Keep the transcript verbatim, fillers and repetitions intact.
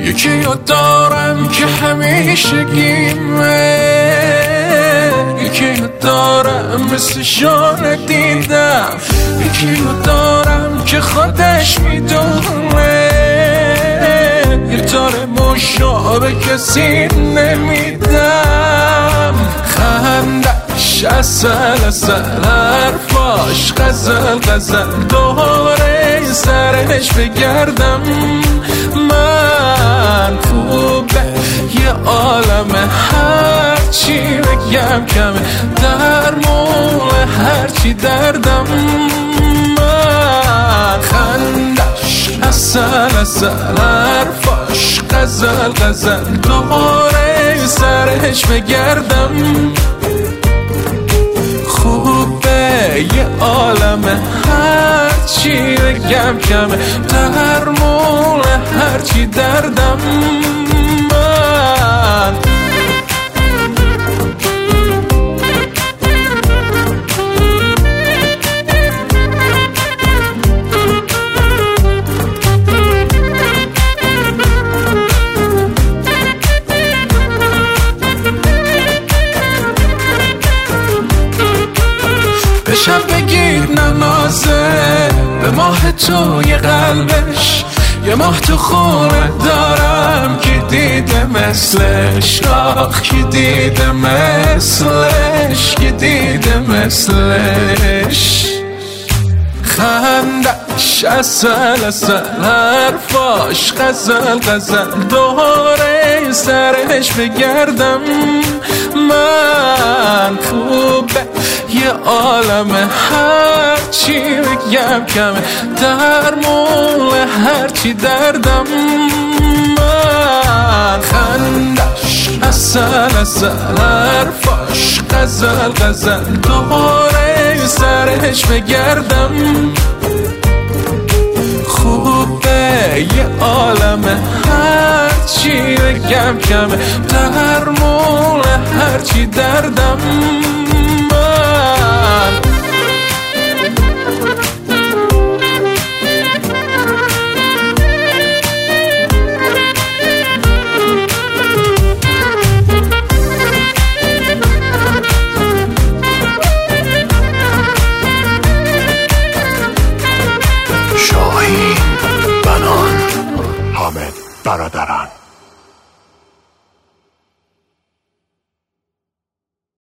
یکی رو دارم که همیشه گیمه، یکی رو دارم مثل شانه دیدم، یکی رو دارم که خودش میدونه یه داره مشابه کسی نمیدم. خندش اصل اصل حرفاش غزل غزل دوره سرش بگردم. من خوبه یه عالمه هرچی بگم کمه، درمون هرچی دردم. من خندش اصل اصل حرفاش غزل غزل دوره سرش بگردم. خوبه یه عالمه هرچی بگم کمه، درمون هرچی دردم. من به شب بگیر ننازه، به ماه توی قلبش یه ماه تو خونه دارم که دیده مثلش، آخ که دیده مثلش، که دیده مثلش. خندش اصل اصل حرفاش غزل غزل دوره سرش بگردم. من خوبه یه عالمه هرچی بگم کمه، درمون هرچی دردم. من خندش اصل اصل حرفاش غزل غزل دوره سرش بگردم. خوبه یه عالمه هرچی بگم کمه، درمون هرچی دردم.